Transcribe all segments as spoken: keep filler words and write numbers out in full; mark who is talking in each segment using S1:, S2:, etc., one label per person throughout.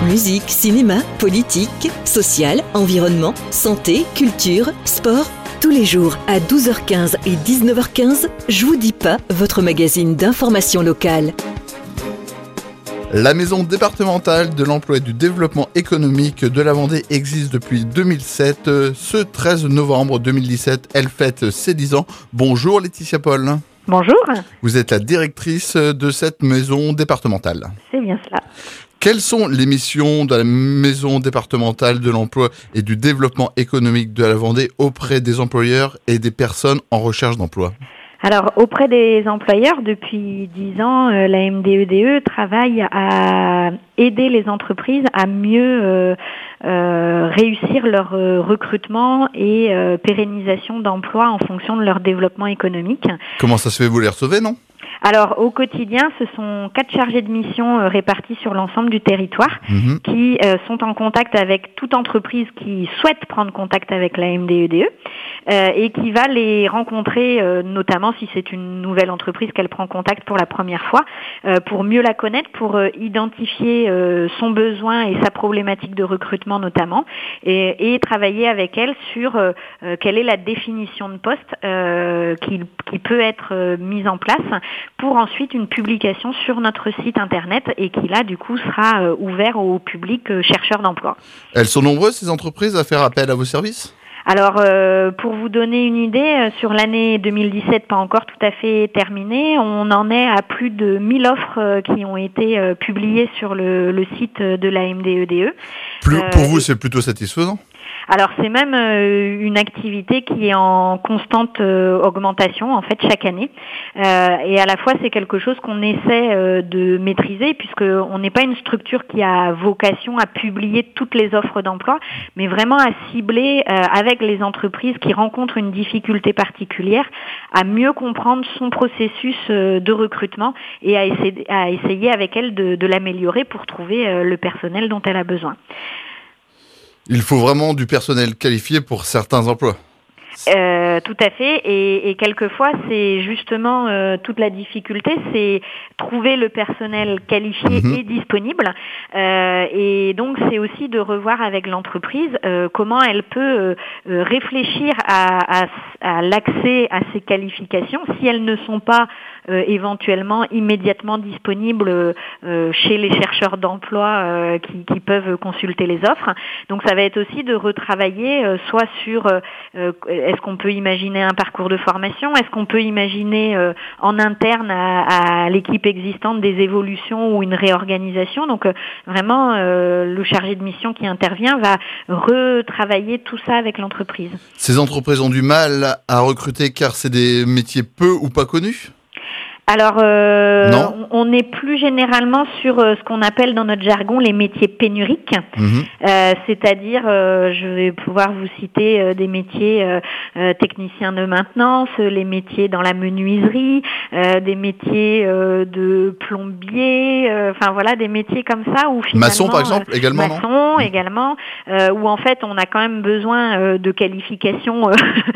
S1: Musique, cinéma, politique, social, environnement, santé, culture, sport. Tous les jours à douze heures quinze et dix-neuf heures quinze, Je vous dis pas, votre magazine d'information locale.
S2: La maison départementale de l'emploi et du développement économique de la Vendée existe depuis deux mille sept. Ce treize novembre deux mille dix-sept, elle fête ses dix ans. Bonjour Laetitia Paul.
S3: Bonjour.
S2: Vous êtes la directrice de cette maison départementale.
S3: C'est bien cela.
S2: Quelles sont les missions de la maison départementale de l'emploi et du développement économique de la Vendée auprès des employeurs et des personnes en recherche d'emploi ?
S3: Alors, auprès des employeurs, depuis dix ans, euh, la M D E D E travaille à aider les entreprises à mieux euh, euh, réussir leur euh, recrutement et euh, pérennisation d'emplois en fonction de leur développement économique.
S2: Comment ça se fait, vous les recevez, non ?
S3: Alors, au quotidien, ce sont quatre chargés de mission euh, répartis sur l'ensemble du territoire mmh. qui euh, sont en contact avec toute entreprise qui souhaite prendre contact avec la M D E D E euh, et qui va les rencontrer, euh, notamment si c'est une nouvelle entreprise qu'elle prend contact pour la première fois, euh, pour mieux la connaître, pour euh, identifier euh, son besoin et sa problématique de recrutement notamment, et, et travailler avec elle sur euh, euh, quelle est la définition de poste euh, qui, qui peut être euh, mise en place pour ensuite une publication sur notre site internet et qui là du coup sera euh, ouvert au public euh, chercheur d'emploi.
S2: Elles sont nombreuses ces entreprises à faire appel à vos services ?
S3: Alors, euh, pour vous donner une idée, euh, sur l'année deux mille dix-sept, pas encore tout à fait terminée, on en est à plus de mille offres euh, qui ont été euh, publiées sur le, le site de la M D E D E.
S2: Plus,
S3: euh,
S2: pour vous, c'est plutôt satisfaisant ?
S3: Alors c'est même euh, une activité qui est en constante euh, augmentation en fait chaque année euh, et à la fois c'est quelque chose qu'on essaie euh, de maîtriser puisque on n'est pas une structure qui a vocation à publier toutes les offres d'emploi mais vraiment à cibler euh, avec les entreprises qui rencontrent une difficulté particulière à mieux comprendre son processus euh, de recrutement et à essayer, à essayer avec elle de, de l'améliorer pour trouver euh, le personnel dont elle a besoin.
S2: Il faut vraiment du personnel qualifié pour certains emplois.
S3: Euh, tout à fait, et, et quelquefois c'est justement euh, toute la difficulté, c'est trouver le personnel qualifié mmh. et disponible, euh, et donc c'est aussi de revoir avec l'entreprise euh, comment elle peut euh, réfléchir à, à, à l'accès à ces qualifications si elles ne sont pas euh, éventuellement immédiatement disponibles euh, chez les chercheurs d'emploi euh, qui, qui peuvent consulter les offres. Donc ça va être aussi de retravailler euh, soit sur euh, est-ce qu'on peut imaginer un parcours de formation? Est-ce qu'on peut imaginer euh, en interne à, à l'équipe existante des évolutions ou une réorganisation? Donc euh, vraiment, euh, le chargé de mission qui intervient va retravailler tout ça avec l'entreprise.
S2: Ces entreprises ont du mal à recruter car c'est des métiers peu ou pas connus ?
S3: Alors, euh, on est plus généralement sur euh, ce qu'on appelle dans notre jargon les métiers pénuriques, mmh. euh, c'est-à-dire, euh, je vais pouvoir vous citer euh, des métiers euh, euh, techniciens de maintenance, les métiers dans la menuiserie, euh, des métiers euh, de plombier, enfin euh, voilà, des métiers comme ça où finalement
S2: maçon par exemple euh, également,
S3: maçon
S2: non
S3: également, euh, où en fait on a quand même besoin euh, de qualifications euh,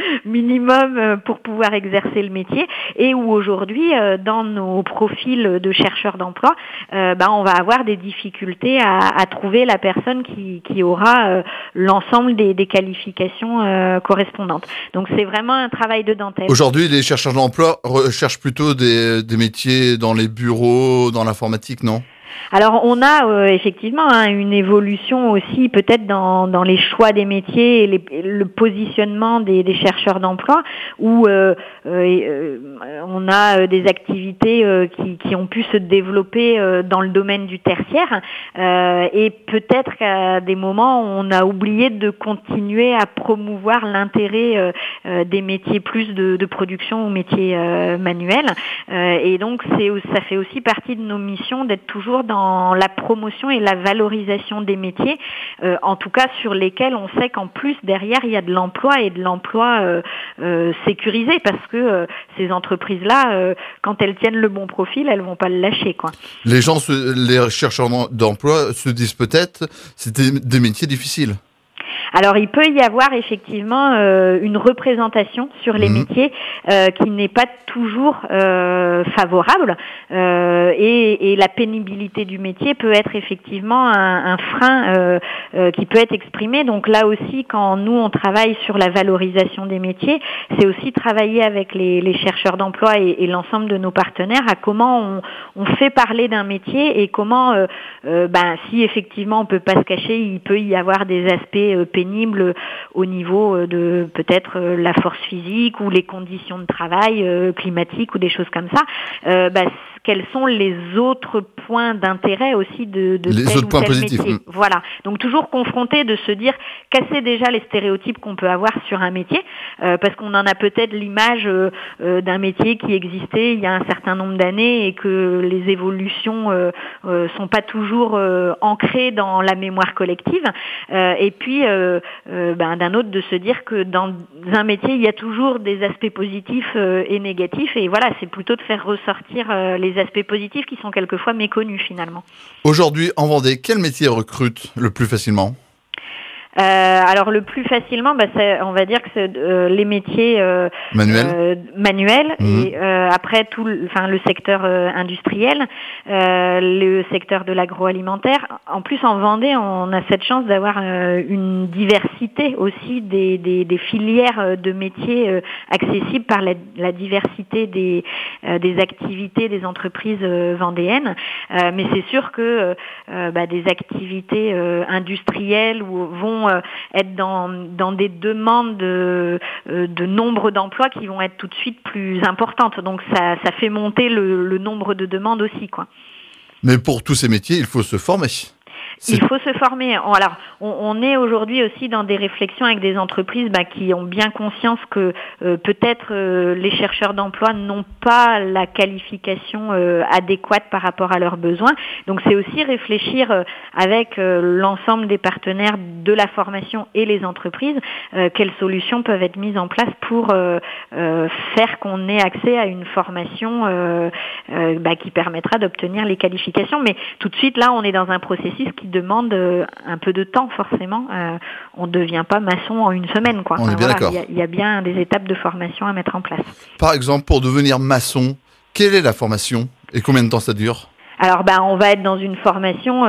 S3: minimum euh, pour pouvoir exercer le métier et où aujourd'hui euh, dans nos profils de chercheurs d'emploi, euh, ben, on va avoir des difficultés à, à trouver la personne qui, qui aura euh, l'ensemble des, des qualifications euh, correspondantes. Donc c'est vraiment un travail de dentelle.
S2: Aujourd'hui, les chercheurs d'emploi recherchent plutôt des, des métiers dans les bureaux, dans l'informatique, non ?
S3: Alors on a euh, effectivement hein, une évolution aussi peut-être dans, dans les choix des métiers et les, le positionnement des, des chercheurs d'emploi où euh, euh, on a des activités euh, qui, qui ont pu se développer euh, dans le domaine du tertiaire euh, et peut-être qu'à des moments on a oublié de continuer à promouvoir l'intérêt euh, euh, des métiers plus de, de production ou métiers euh, manuels euh, et donc c'est, ça fait aussi partie de nos missions d'être toujours dans la promotion et la valorisation des métiers, euh, en tout cas sur lesquels on sait qu'en plus derrière il y a de l'emploi et de l'emploi euh, euh, sécurisé parce que euh, ces entreprises-là, euh, quand elles tiennent le bon profil, elles vont pas le lâcher, quoi.
S2: Les gens, se, les chercheurs d'emploi se disent peut-être c'était des métiers difficiles.
S3: Alors, il peut y avoir effectivement euh, une représentation sur les mmh. métiers euh, qui n'est pas toujours euh, favorable euh, et, et la pénibilité du métier peut être effectivement un, un frein euh, euh, qui peut être exprimé. Donc là aussi, quand nous, on travaille sur la valorisation des métiers, c'est aussi travailler avec les, les chercheurs d'emploi et, et l'ensemble de nos partenaires à comment on, on fait parler d'un métier et comment, euh, euh, ben, si effectivement on peut pas se cacher, il peut y avoir des aspects euh, pénibles au niveau de peut-être euh, la force physique ou les conditions de travail euh, climatiques ou des choses comme ça. Euh, ben, quels sont les autres points d'intérêt aussi de, de
S2: les
S3: tel
S2: autres
S3: ou
S2: points
S3: tel
S2: positifs.
S3: métier.
S2: Mmh.
S3: Voilà. Donc toujours confronté de se dire, casser déjà les stéréotypes qu'on peut avoir sur un métier, euh, parce qu'on en a peut-être l'image euh, euh, d'un métier qui existait il y a un certain nombre d'années et que les évolutions euh, euh, sont pas toujours euh, ancrées dans la mémoire collective. Euh, et puis, euh, euh, ben, d'un autre, de se dire que dans un métier, il y a toujours des aspects positifs euh, et négatifs. Et voilà, c'est plutôt de faire ressortir euh, les aspects positifs qui sont quelquefois méconnus finalement.
S2: Aujourd'hui, en Vendée, quel métier recrute le plus facilement ?
S3: Euh, alors le plus facilement, bah, c'est, on va dire que c'est euh, les métiers euh,
S2: manuels,
S3: euh, manuels mmh. et euh, après tout, le, enfin le secteur euh, industriel, euh, le secteur de l'agroalimentaire. En plus, en Vendée, on a cette chance d'avoir euh, une diversité aussi des, des, des filières de métiers euh, accessibles par la, la diversité des, euh, des activités des entreprises euh, vendéennes. Euh, mais c'est sûr que euh, bah, des activités euh, industrielles ou vont être dans, dans des demandes de, de nombre d'emplois qui vont être tout de suite plus importantes. Donc ça, ça fait monter le, le nombre de demandes aussi, quoi.
S2: Mais pour tous ces métiers, il faut se former.
S3: C'est... Il faut se former. Alors, on, on est aujourd'hui aussi dans des réflexions avec des entreprises bah, qui ont bien conscience que euh, peut-être euh, les chercheurs d'emploi n'ont pas la qualification euh, adéquate par rapport à leurs besoins. Donc, c'est aussi réfléchir euh, avec euh, l'ensemble des partenaires de la formation et les entreprises euh, quelles solutions peuvent être mises en place pour euh, euh, faire qu'on ait accès à une formation euh, euh, bah, qui permettra d'obtenir les qualifications. Mais tout de suite, là, on est dans un processus qui demande euh, un peu de temps forcément. Euh, on ne devient pas maçon en une semaine, quoi.
S2: On
S3: enfin,
S2: est bien
S3: voilà,
S2: d'accord.
S3: Il y, y a bien des étapes de formation à mettre en place.
S2: Par exemple, pour devenir maçon, quelle est la formation et combien de temps ça dure ?
S3: Alors, ben, on va être dans une formation euh,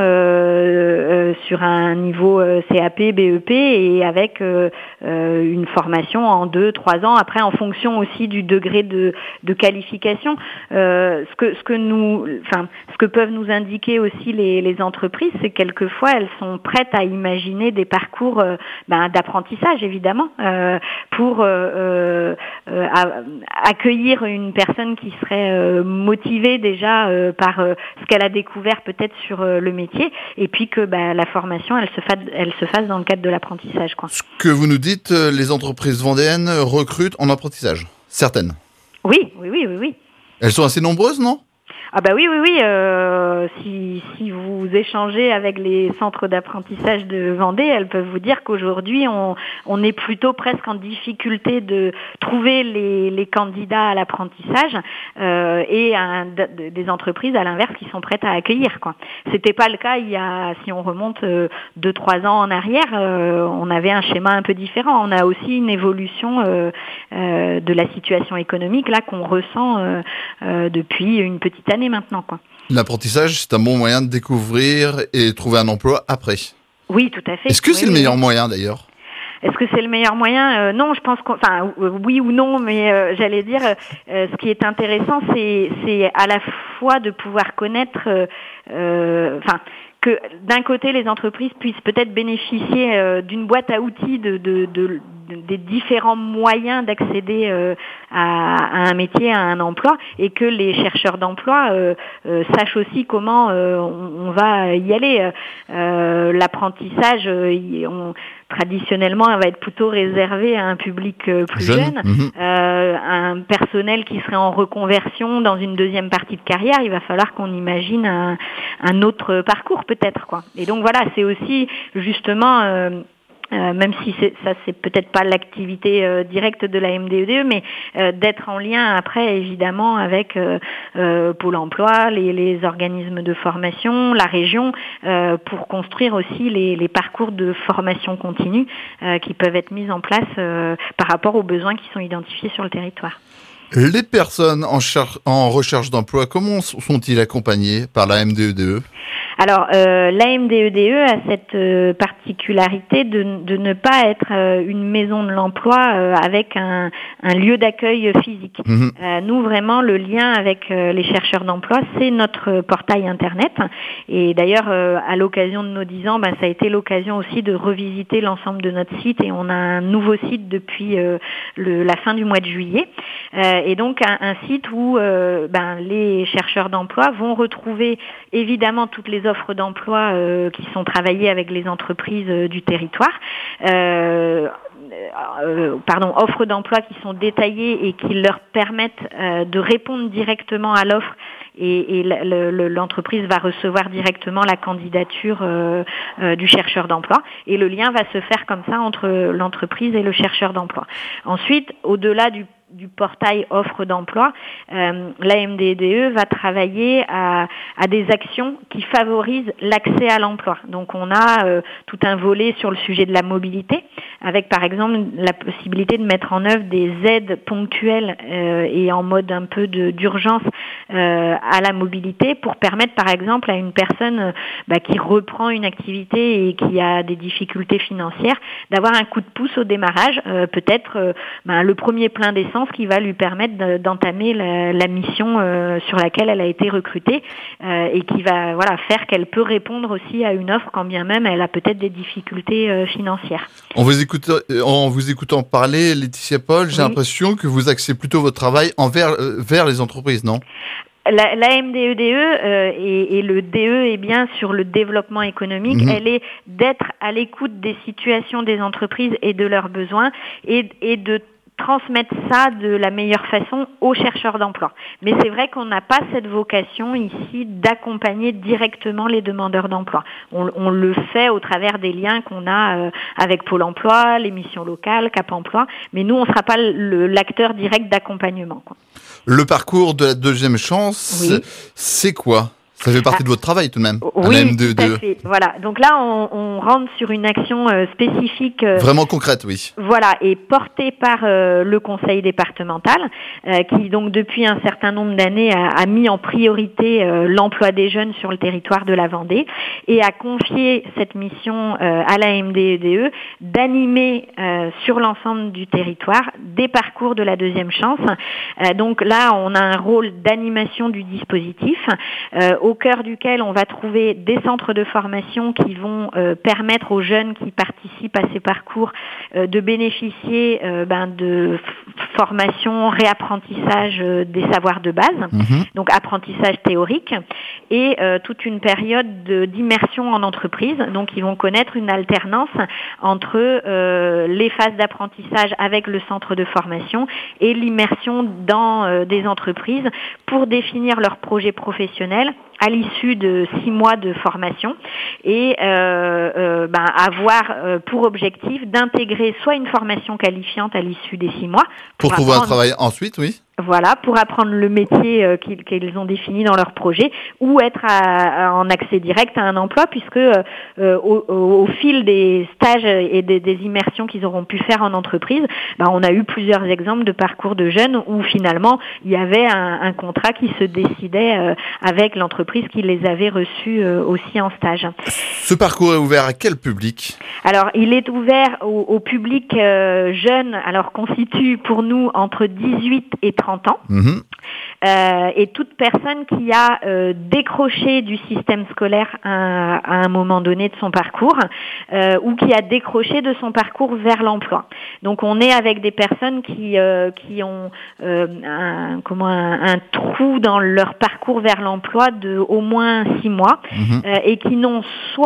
S3: euh, sur un niveau euh, C A P, B E P et avec euh, euh, une formation en deux, trois ans. Après, en fonction aussi du degré de, de qualification, euh, ce que ce que nous, enfin, ce que peuvent nous indiquer aussi les, les entreprises, c'est que quelquefois elles sont prêtes à imaginer des parcours euh, ben, d'apprentissage, évidemment, euh, pour euh, euh, à, accueillir une personne qui serait euh, motivée déjà euh, par euh, ce qu'elle a découvert peut-être sur euh, le métier, et puis que bah, la formation, elle se, fasse, elle se fasse dans le cadre de l'apprentissage, quoi.
S2: Ce que vous nous dites, les entreprises vendéennes recrutent en apprentissage, certaines.
S3: Oui, oui, oui, oui, oui.
S2: Elles sont assez nombreuses, non ?
S3: Ah bah oui, oui, oui. Euh, si, si vous échangez avec les centres d'apprentissage de Vendée, elles peuvent vous dire qu'aujourd'hui, on, on est plutôt presque en difficulté de trouver les, les candidats à l'apprentissage euh, et un, de, des entreprises, à l'inverse, qui sont prêtes à accueillir, quoi. C'était pas le cas il y a, si on remonte euh, deux, trois ans en arrière, euh, on avait un schéma un peu différent. On a aussi une évolution euh, euh, de la situation économique là qu'on ressent euh, euh, depuis une petite année maintenant, quoi.
S2: L'apprentissage, c'est un bon moyen de découvrir et trouver un emploi après.
S3: Oui, tout à fait.
S2: Est-ce que
S3: oui,
S2: c'est le
S3: oui.
S2: meilleur moyen d'ailleurs ?
S3: Est-ce que c'est le meilleur moyen ? euh, Non, je pense qu'on, enfin, euh, oui ou non, mais euh, j'allais dire, euh, ce qui est intéressant, c'est, c'est à la fois de pouvoir connaître, euh, euh, enfin. que d'un côté les entreprises puissent peut-être bénéficier euh, d'une boîte à outils de, de, de, de des différents moyens d'accéder euh, à, à un métier, à un emploi, et que les chercheurs d'emploi euh, euh, sachent aussi comment euh, on, on va y aller. Euh, l'apprentissage, euh, on, traditionnellement, elle va être plutôt réservée à un public euh, plus jeune, jeune mmh. euh, un personnel qui serait en reconversion dans une deuxième partie de carrière. Il va falloir qu'on imagine un, un autre parcours peut-être, quoi. Et donc voilà, c'est aussi justement euh, euh, même si c'est, ça c'est peut-être pas l'activité euh, directe de la M D E D E, mais euh, d'être en lien après évidemment avec euh, euh, Pôle emploi, les, les organismes de formation, la région, euh, pour construire aussi les, les parcours de formation continue euh, qui peuvent être mis en place euh, par rapport aux besoins qui sont identifiés sur le territoire.
S2: Les personnes en, char- en recherche d'emploi, comment sont-ils accompagnés par la M D E D E ?
S3: Alors, euh, la M D E D E a cette euh, particularité de, de ne pas être euh, une maison de l'emploi euh, avec un, un lieu d'accueil physique. Mmh. Euh, nous, vraiment, le lien avec euh, les chercheurs d'emploi, c'est notre portail Internet. Et d'ailleurs, euh, à l'occasion de nos dix ans, ben, ça a été l'occasion aussi de revisiter l'ensemble de notre site. Et on a un nouveau site depuis euh, le, la fin du mois de juillet. Euh, et donc, un, un site où euh, ben, les chercheurs d'emploi vont retrouver évidemment toutes les offres d'emploi euh, qui sont travaillées avec les entreprises euh, du territoire. Euh, euh, pardon, offres d'emploi qui sont détaillées et qui leur permettent euh, de répondre directement à l'offre et, et le, le, l'entreprise va recevoir directement la candidature euh, euh, du chercheur d'emploi et le lien va se faire comme ça entre l'entreprise et le chercheur d'emploi. Ensuite, au-delà du du portail offre d'emploi, euh, la M D E D E va travailler à, à des actions qui favorisent l'accès à l'emploi. Donc on a euh, tout un volet sur le sujet de la mobilité, avec par exemple la possibilité de mettre en œuvre des aides ponctuelles euh, et en mode un peu de, d'urgence euh, à la mobilité pour permettre par exemple à une personne euh, bah, qui reprend une activité et qui a des difficultés financières d'avoir un coup de pouce au démarrage, euh, peut-être euh, bah, le premier plein d'essence qui va lui permettre de, d'entamer la, la mission euh, sur laquelle elle a été recrutée euh, et qui va voilà faire qu'elle peut répondre aussi à une offre quand bien même elle a peut-être des difficultés euh, financières.
S2: En vous écoutant, en vous écoutant parler, Laetitia Paul, j'ai oui. l'impression que vous axez plutôt votre travail envers euh, vers les entreprises, non ?
S3: La, la M D E D E euh, et, et le D E est bien sur le développement économique. Mmh. Elle est d'être à l'écoute des situations des entreprises et de leurs besoins et, et de transmettre ça de la meilleure façon aux chercheurs d'emploi. Mais c'est vrai qu'on n'a pas cette vocation ici d'accompagner directement les demandeurs d'emploi. On, on le fait au travers des liens qu'on a euh, avec Pôle emploi, les missions locales, Cap emploi, mais nous, on ne sera pas le, l'acteur direct d'accompagnement, quoi.
S2: Le parcours de la deuxième chance, oui. C'est quoi ? Ça fait partie ah, de votre travail tout de même.
S3: Oui, M D E D E. Tout à fait. Voilà. Donc là, on, on rentre sur une action euh, spécifique. Euh,
S2: Vraiment concrète, oui.
S3: Voilà, et portée par euh, le conseil départemental, euh, qui donc depuis un certain nombre d'années a, a mis en priorité euh, l'emploi des jeunes sur le territoire de la Vendée et a confié cette mission euh, à la M D E D E d'animer euh, sur l'ensemble du territoire des parcours de la deuxième chance. Euh, donc là, on a un rôle d'animation du dispositif. Euh, au cœur duquel on va trouver des centres de formation qui vont euh, permettre aux jeunes qui participent à ces parcours euh, de bénéficier euh, ben, de f- formation, réapprentissage euh, des savoirs de base, mmh. donc apprentissage théorique, et euh, toute une période de, d'immersion en entreprise. Donc ils vont connaître une alternance entre euh, les phases d'apprentissage avec le centre de formation et l'immersion dans euh, des entreprises pour définir leur projet professionnel à l'issue de six mois de formation et euh, euh, ben, avoir euh, pour objectif d'intégrer soit une formation qualifiante à l'issue des six mois.
S2: Pour, pour trouver apprendre... un travail ensuite, oui.
S3: Voilà, pour apprendre le métier euh, qu'ils, qu'ils ont défini dans leur projet ou être à, à, en accès direct à un emploi puisque euh, au, au, au fil des stages et des, des immersions qu'ils auront pu faire en entreprise, ben, on a eu plusieurs exemples de parcours de jeunes où finalement il y avait un, un contrat qui se décidait euh, avec l'entreprise qui les avait reçus euh, aussi en stage.
S2: Ce parcours est ouvert à quel public ?
S3: Alors, il est ouvert au, au public euh, jeune, alors qu'on situe pour nous entre dix-huit et trente ans. Mmh. Euh, et toute personne qui a euh, décroché du système scolaire à, à un moment donné de son parcours euh, ou qui a décroché de son parcours vers l'emploi. Donc on est avec des personnes qui euh, qui ont euh, un, comment un, un trou dans leur parcours vers l'emploi de au moins six mois mmh. euh, et qui n'ont soit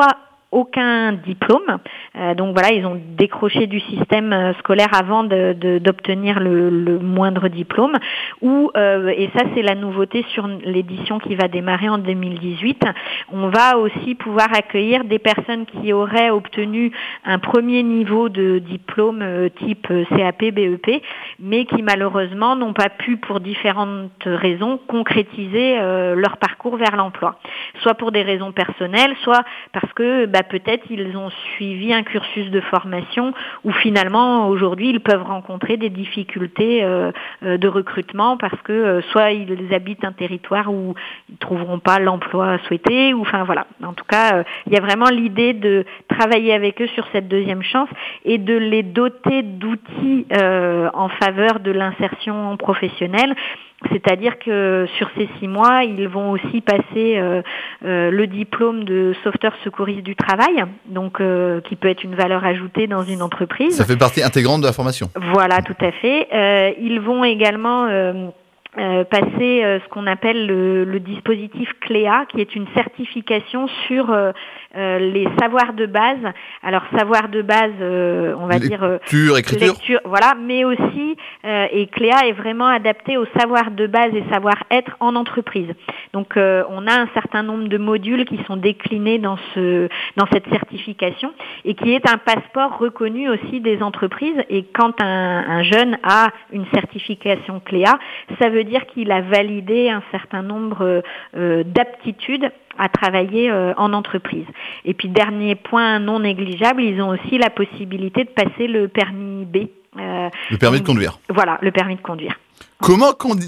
S3: aucun diplôme. Euh, donc voilà, ils ont décroché du système euh, scolaire avant de, de, d'obtenir le, le moindre diplôme. Ou euh, et ça c'est la nouveauté sur l'édition qui va démarrer en deux mille dix-huit. On va aussi pouvoir accueillir des personnes qui auraient obtenu un premier niveau de diplôme euh, type C A P, B E P, mais qui malheureusement n'ont pas pu pour différentes raisons concrétiser euh, leur parcours vers l'emploi. Soit pour des raisons personnelles, soit parce que bah, peut-être ils ont suivi un cursus de formation où finalement aujourd'hui ils peuvent rencontrer des difficultés euh, euh, de recrutement parce que euh, soit ils habitent un territoire où ils trouveront pas l'emploi souhaité, ou enfin voilà. En tout cas, euh, il y a vraiment l'idée de travailler avec eux sur cette deuxième chance et de les doter d'outils euh, en faveur de l'insertion professionnelle. C'est-à-dire que sur ces six mois, ils vont aussi passer euh, euh, le diplôme de sauveteur secouriste du travail, donc euh, qui peut être une valeur ajoutée dans une entreprise.
S2: Ça fait partie intégrante de la formation.
S3: Voilà, tout à fait. Euh, ils vont également euh, Euh, passer euh, ce qu'on appelle le, le dispositif C L E A, qui est une certification sur euh, euh, les savoirs de base. Alors savoirs de base, euh, on va
S2: lecture,
S3: dire euh,
S2: lecture, écriture,
S3: lecture, voilà, mais aussi euh, et C L E A est vraiment adapté aux savoirs de base et savoir-être en entreprise. Donc euh, on a un certain nombre de modules qui sont déclinés dans ce dans cette certification et qui est un passeport reconnu aussi des entreprises. Et quand un, un jeune a une certification C L E A, ça veut dire qu'il a validé un certain nombre euh, d'aptitudes à travailler euh, en entreprise. Et puis dernier point non négligeable, ils ont aussi la possibilité de passer le permis B.
S2: Euh, le permis donc, de conduire.
S3: Voilà, le permis de conduire.
S2: Comment candidater ?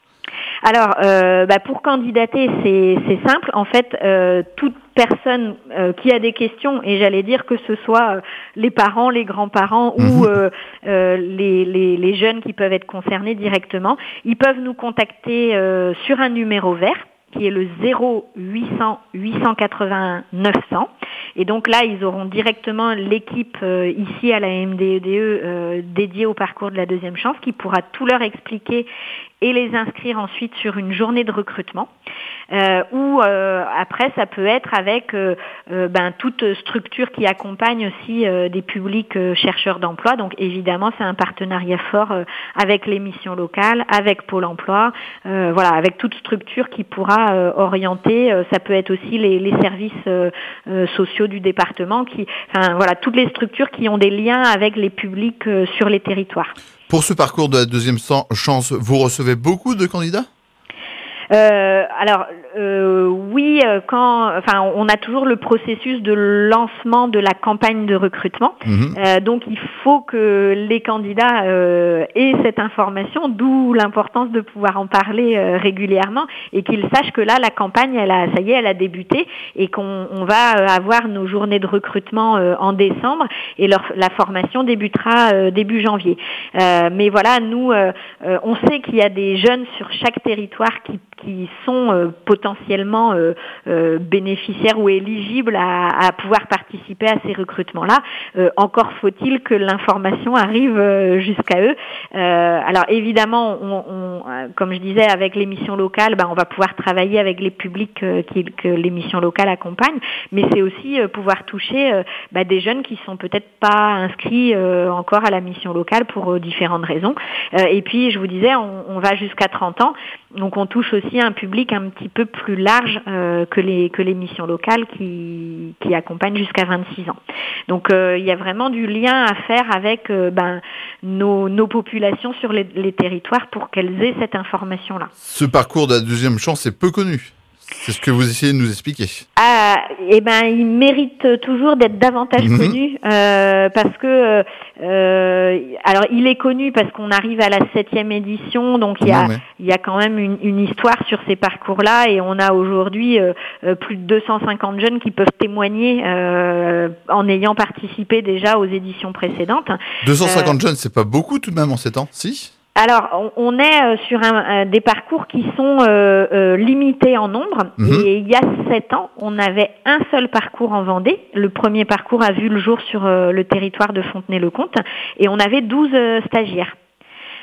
S3: Alors, euh, bah pour candidater, c'est, c'est simple. En fait, euh, toute personne euh, qui a des questions, et j'allais dire que ce soit euh, les parents, les grands-parents mmh. ou euh, euh, les, les, les jeunes qui peuvent être concernés directement, ils peuvent nous contacter euh, sur un numéro vert qui est le zéro huit cents huit cent quatre-vingt-un neuf cents. Et donc là, ils auront directement l'équipe euh, ici à la M D E D E euh, dédiée au parcours de la deuxième chance qui pourra tout leur expliquer et les inscrire ensuite sur une journée de recrutement. Euh, ou euh, après, ça peut être avec euh, euh, ben, toute structure qui accompagne aussi euh, des publics euh, chercheurs d'emploi. Donc évidemment, c'est un partenariat fort euh, avec les missions locales, avec Pôle emploi, euh, voilà, avec toute structure qui pourra euh, orienter. Euh, ça peut être aussi les, les services euh, euh, sociaux du département, qui, enfin voilà, toutes les structures qui ont des liens avec les publics euh, sur les territoires.
S2: Pour ce parcours de la deuxième chance, vous recevez beaucoup de candidats ?
S3: Euh, alors euh, oui, quand, enfin, on a toujours le processus de lancement de la campagne de recrutement. Mmh. Euh, donc, il faut que les candidats euh, aient cette information, d'où l'importance de pouvoir en parler euh, régulièrement et qu'ils sachent que là, la campagne, elle a, ça y est, elle a débuté et qu'on on va avoir nos journées de recrutement euh, en décembre et leur, la formation débutera euh, début janvier. Euh, mais voilà, nous, euh, euh, on sait qu'il y a des jeunes sur chaque territoire qui qui sont euh, potentiellement euh, euh, bénéficiaires ou éligibles à, à pouvoir participer à ces recrutements-là. Euh, encore faut-il que l'information arrive euh, jusqu'à eux. Euh, alors évidemment, on, on, comme je disais, avec les missions locales, ben, on va pouvoir travailler avec les publics euh, qui, que les missions locales accompagnent, mais c'est aussi euh, pouvoir toucher euh, ben, des jeunes qui sont peut-être pas inscrits euh, encore à la mission locale pour euh, différentes raisons. Euh, et puis, je vous disais, on, on va jusqu'à trente ans, donc on touche aussi un public un petit peu plus large euh, que les que les missions locales qui qui accompagnent jusqu'à vingt-six ans. Donc euh, il y a vraiment du lien à faire avec euh, ben nos nos populations sur les, les territoires pour qu'elles aient cette information là.
S2: Ce parcours de la deuxième chance est peu connu. C'est ce que vous essayez de nous expliquer.
S3: Ah, eh ben, il mérite toujours d'être davantage mmh. connu euh, parce que, euh, alors, il est connu parce qu'on arrive à la septième édition, donc il y a, ouais. il y a quand même une, une histoire sur ces parcours-là, et on a aujourd'hui euh, plus de deux cent cinquante jeunes qui peuvent témoigner euh, en ayant participé déjà aux éditions précédentes.
S2: deux cent cinquante euh, jeunes, c'est pas beaucoup tout de même en sept ans, si ?
S3: Alors, on est sur un, des parcours qui sont euh, euh, limités en nombre. Mmh. Et il y a sept ans, on avait un seul parcours en Vendée. Le premier parcours a vu le jour sur euh, le territoire de Fontenay-le-Comte. Et on avait douze euh, stagiaires.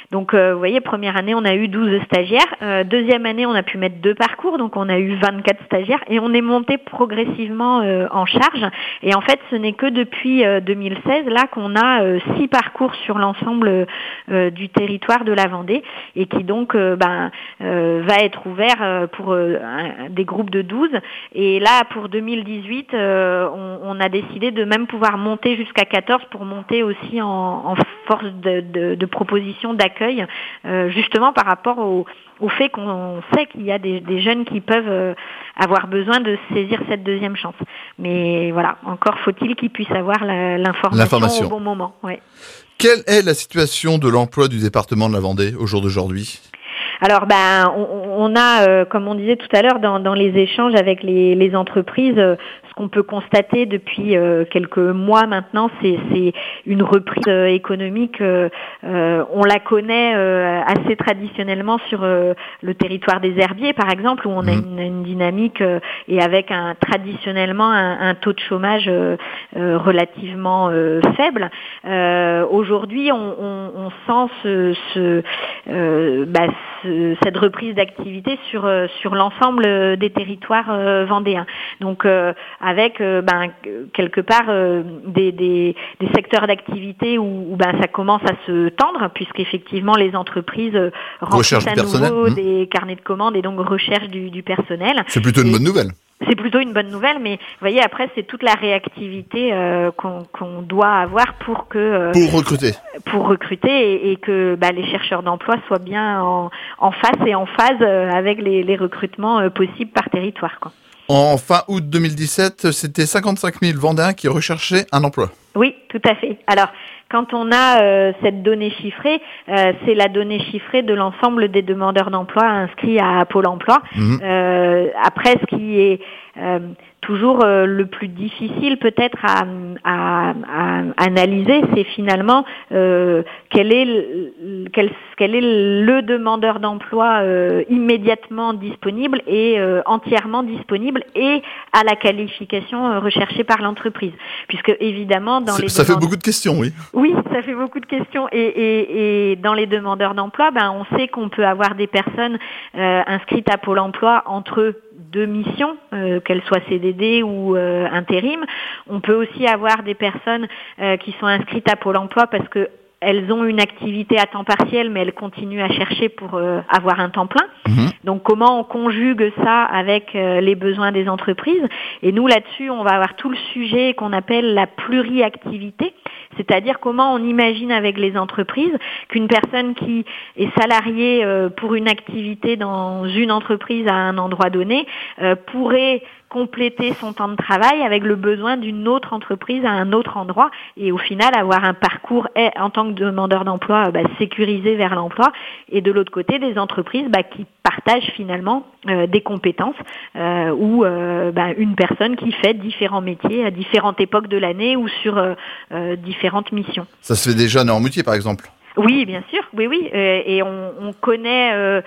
S3: Donc, euh, vous voyez, première année, on a eu douze stagiaires. Euh, deuxième année, on a pu mettre deux parcours, donc on a eu vingt-quatre stagiaires et on est monté progressivement euh, en charge. Et en fait, ce n'est que depuis euh, deux mille seize là qu'on a euh, six parcours sur l'ensemble euh, du territoire de la Vendée et qui donc euh, ben, euh, va être ouvert euh, pour euh, un, des groupes de douze. Et là, pour deux mille dix-huit, euh, on, on a décidé de même pouvoir monter jusqu'à quatorze pour monter aussi en, en force de, de, de proposition d'accueil, euh, justement par rapport au, au fait qu'on sait qu'il y a des, des jeunes qui peuvent euh, avoir besoin de saisir cette deuxième chance. Mais voilà, encore faut-il qu'ils puissent avoir la, l'information, l'information au bon moment. Ouais.
S2: Quelle est la situation de l'emploi du département de la Vendée au jour d'aujourd'hui ?
S3: Alors, ben, on, on a, euh, comme on disait tout à l'heure, dans, dans les échanges avec les, les entreprises, euh, ce qu'on peut constater depuis euh, quelques mois maintenant, c'est, c'est une reprise euh, économique. Euh, euh, on la connaît euh, assez traditionnellement sur euh, le territoire des herbiers, par exemple, où on a une, une dynamique euh, et avec un traditionnellement un, un taux de chômage euh, euh, relativement euh, faible. Euh, aujourd'hui, on, on, on sent ce, ce, euh, bah, ce cette reprise d'activité sur sur l'ensemble des territoires euh, vendéens. Donc euh, avec euh, ben quelque part euh, des, des des secteurs d'activité où, où ben ça commence à se tendre puisqu'effectivement les entreprises euh, remplissent à nouveau mmh. des carnets de commandes et donc recherchent du, du personnel.
S2: C'est plutôt et, une bonne nouvelle.
S3: C'est plutôt une bonne nouvelle, mais vous voyez, après, c'est toute la réactivité euh, qu'on, qu'on doit avoir pour que... Euh,
S2: pour recruter.
S3: Pour recruter et, et que bah, les chercheurs d'emploi soient bien en, en face et en phase euh, avec les, les recrutements euh, possibles par territoire, quoi.
S2: En fin août deux mille dix-sept, c'était cinquante-cinq mille Vendéens qui recherchaient un emploi.
S3: Oui, tout à fait. Alors, quand on a euh, cette donnée chiffrée, euh, c'est la donnée chiffrée de l'ensemble des demandeurs d'emploi inscrits à Pôle emploi. Mmh. Euh, après, ce qui est euh, toujours euh, le plus difficile peut-être à, à, à analyser, c'est finalement euh, quel est le, quel, quel est le demandeur d'emploi euh, immédiatement disponible et euh, entièrement disponible et à la qualification euh, recherchée par l'entreprise. Puisque évidemment, dans
S2: c'est,
S3: les
S2: ça
S3: demande...
S2: fait beaucoup de questions, oui.
S3: Oui, ça fait beaucoup de questions. Et, et, et dans les demandeurs d'emploi, ben, on sait qu'on peut avoir des personnes euh, inscrites à Pôle emploi entre deux missions, euh, qu'elles soient C D D ou euh, intérim. On peut aussi avoir des personnes euh, qui sont inscrites à Pôle emploi parce que elles ont une activité à temps partiel, mais elles continuent à chercher pour euh, avoir un temps plein. Mmh. Donc, comment on conjugue ça avec euh, les besoins des entreprises ? Et nous, là-dessus, on va avoir tout le sujet qu'on appelle la pluriactivité, c'est-à-dire comment on imagine avec les entreprises qu'une personne qui est salariée euh, pour une activité dans une entreprise à un endroit donné euh, pourrait compléter son temps de travail avec le besoin d'une autre entreprise à un autre endroit et au final avoir un parcours en tant que demandeur d'emploi bah, sécurisé vers l'emploi et de l'autre côté des entreprises bah, qui partagent finalement euh, des compétences euh, ou euh, bah, une personne qui fait différents métiers à différentes époques de l'année ou sur euh, euh, différentes missions.
S2: Ça se fait déjà à Noirmoutier par exemple ?
S3: Oui, bien sûr, oui, oui, euh, et on, on connaît, euh,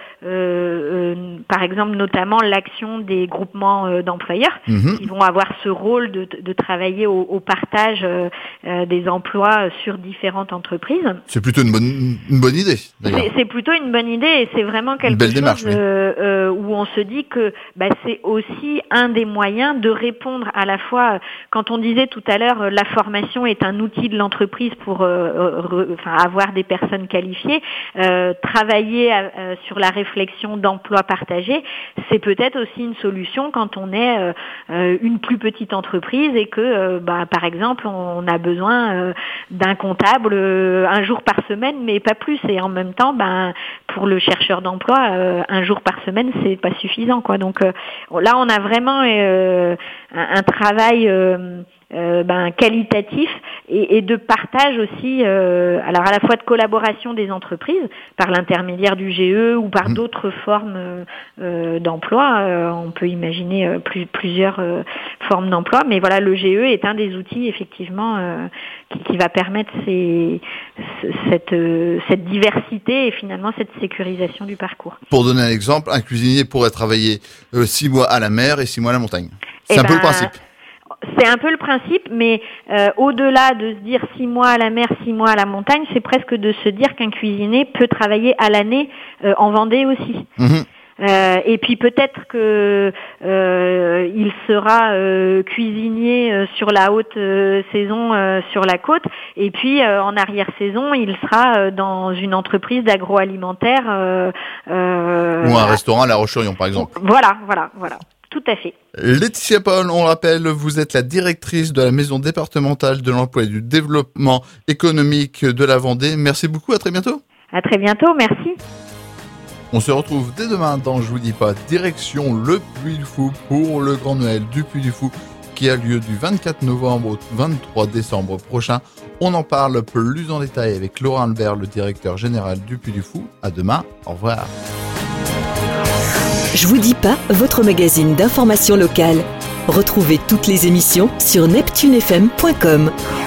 S3: euh, euh, par exemple, notamment l'action des groupements euh, d'employeurs mmh. qui vont avoir ce rôle de, de travailler au, au partage euh, euh, des emplois sur différentes entreprises.
S2: C'est plutôt une bonne, une bonne idée, d'ailleurs.
S3: C'est, c'est plutôt une bonne idée et c'est vraiment quelque chose
S2: démarche,
S3: euh, euh, où on se dit que bah, c'est aussi un des moyens de répondre à la fois, quand on disait tout à l'heure, la formation est un outil de l'entreprise pour euh, re, enfin, avoir des personnes qualifiées, euh, travailler euh, sur la réflexion d'emploi partagé, c'est peut-être aussi une solution quand on est euh, euh, une plus petite entreprise et que, euh, bah, par exemple, on a besoin euh, d'un comptable euh, un jour par semaine, mais pas plus. Et en même temps, ben, pour le chercheur d'emploi, euh, un jour par semaine, c'est pas suffisant, quoi. Donc euh, là, on a vraiment euh, un, un travail euh, Euh, ben, qualitatif et, et de partage aussi, euh, alors à la fois de collaboration des entreprises par l'intermédiaire du G E ou par mmh. d'autres formes euh, d'emploi. Euh, on peut imaginer euh, plus, plusieurs euh, formes d'emploi, mais voilà, le G E est un des outils effectivement euh, qui, qui va permettre ces, cette, euh, cette diversité et finalement cette sécurisation du parcours.
S2: Pour donner un exemple, un cuisinier pourrait travailler euh, six mois à la mer et six mois à la montagne. C'est et un ben, peu le principe.
S3: c'est un peu le principe, mais euh, au-delà de se dire six mois à la mer, six mois à la montagne, c'est presque de se dire qu'un cuisinier peut travailler à l'année euh, en Vendée aussi. Mmh. Euh, et puis peut-être que euh, il sera euh, cuisinier euh, sur la haute euh, saison euh, sur la côte, et puis euh, en arrière-saison il sera euh, dans une entreprise d'agroalimentaire euh, euh,
S2: ou un restaurant à La Roche-sur-Yon par exemple.
S3: Voilà, voilà, voilà. Tout à fait.
S2: Laetitia Paul, on rappelle, vous êtes la directrice de la Maison départementale de l'emploi et du développement économique de la Vendée. Merci beaucoup, à très bientôt.
S3: À très bientôt, merci.
S2: On se retrouve dès demain dans Je vous dis pas, direction le Puy du Fou pour le Grand Noël du Puy du Fou qui a lieu du vingt-quatre novembre au vingt-trois décembre prochain. On en parle plus en détail avec Laurent Albert, le directeur général du Puy du Fou. À demain, au revoir.
S1: Je vous dis pas, votre magazine d'information locale. Retrouvez toutes les émissions sur neptune f m point com.